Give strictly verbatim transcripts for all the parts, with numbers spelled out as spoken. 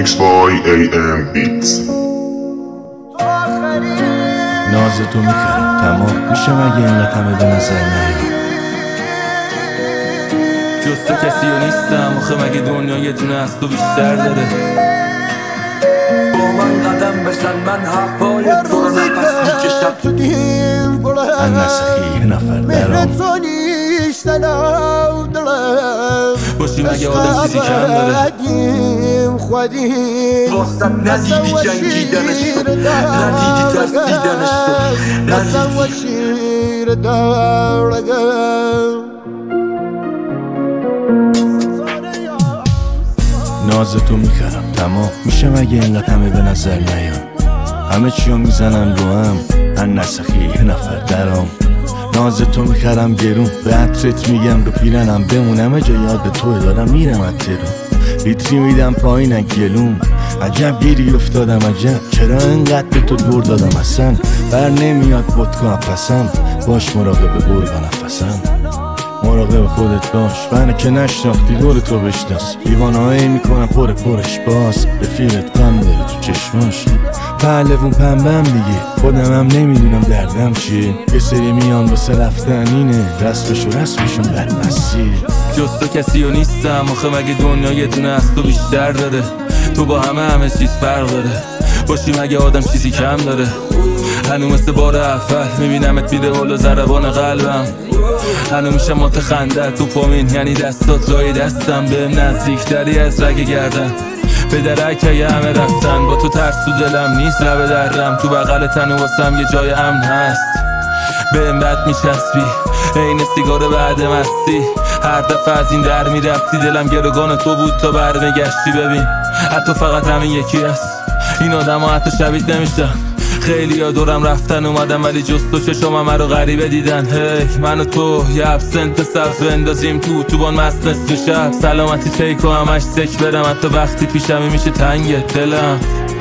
Mixed by ای ام Beats. ناز تو میکرم تمام میشه مگه اینقدر همه به نظر نیام جز تو کسی و نیستم آخه مگه دنیا یه دونه از تو بیشتر داره با من قدم بزن من هوای تو رو نفس میکشم ان نسخی یه نفر درام باشی مگه آدم چیزی کم داره واسه ندیدی جنگیدنش ندیدی ترسیدنش ناز تو میکرم تمام میشه مگه اینقدر همه به نظر نیام همه چیو میزنن رو هم ان نسخی یه نفر درام ناز تو میکرم گرون به عطرت میگم رو پیرنم بمونم جا یاد تو دارم میرم اترون لیتری میدم پایین گلوم عجب گیری افتادم عجب چرا انقدر به تو دور دادم اصلا بر نمیاد vodka پسم باش مراقب گرگ و نفسم مراقب خودت باش بنه که نشناختی دور تو بشناس دیوانه هایی میکنم پر پرش باز رفیقت غم داره تو چشماش پهلوون پنبم دیگه خودم هم نمیدونم دردم چیه یه سری میان واسه رفتن اینه رسمش و رسمشون بدمسیه جز تو کسی و نیستم آخه مگه دنیا یه دونه از تو بیشتر داره تو با همه همه چیز فرق داره باشی مگه آدم چیزی کم داره هنو مثل بار اول میبینمت میره بالا ضربان قلبم هنو میشه مات خندت تو پامین یعنی دستات لای دستم بهم نزدیکتری از رگ گردن به درک یه همه رفتن با تو ترس تو دلم نیست لبه درم تو بغل تنو واسم یه جای امن هست بهم بد میچسبی این سیگار بعد مستی هر دفعه از این در میرفتی دلم گروگان تو بود تا برمیگشتی ببین حتی فقط همین یکی هست این آدم ها حتی شبیه نمیشن خیلی ها دورم رفتن اومدم ولی جز تو چشم همه رو غریبه دیدن هی من و تو یه ابسنت صف اندازیم تو تو بان مست نصف شب سلامتی فیک و همش سک برم حتی وقتی پیشمی میشه تنگ دلم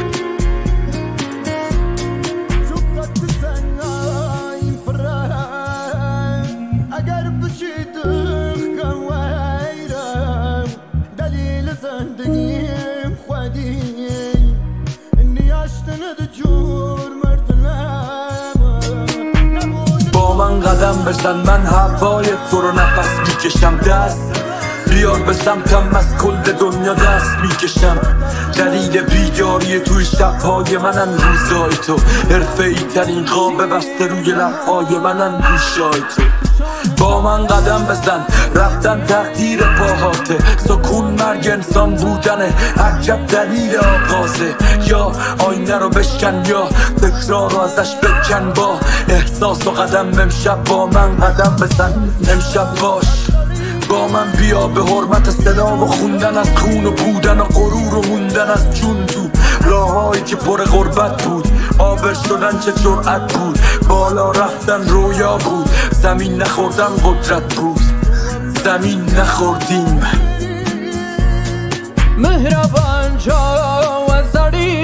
با من قدم بزن من هوای تو رو نفس میکشم دست بیار به سمتم از کل دنیا دست میکشم دلیل بیداری توی شبهای منن روزای تو حرفه‌ای ترین خواب بسته روی لبهای منن گوشای تو با من قدم بزن رفتن تقدیر پاهاته سکون مرگ انسان بودنه عجب دلیل آغازه یا آینه رو بشکن یا تکرار رو ازش بکن با احساس و قدم امشب با من قدم بزن امشب باش با من بیا به حرمت صدا و خوندن از خون و بودن و غرور و موندن از جون تو راهایی که پر غربت بود آبر شدن چه جرأت بود بالا رفتن رویا بود زمین نخوردن قدرت بود زمین نخوردیم مهربان جا و زری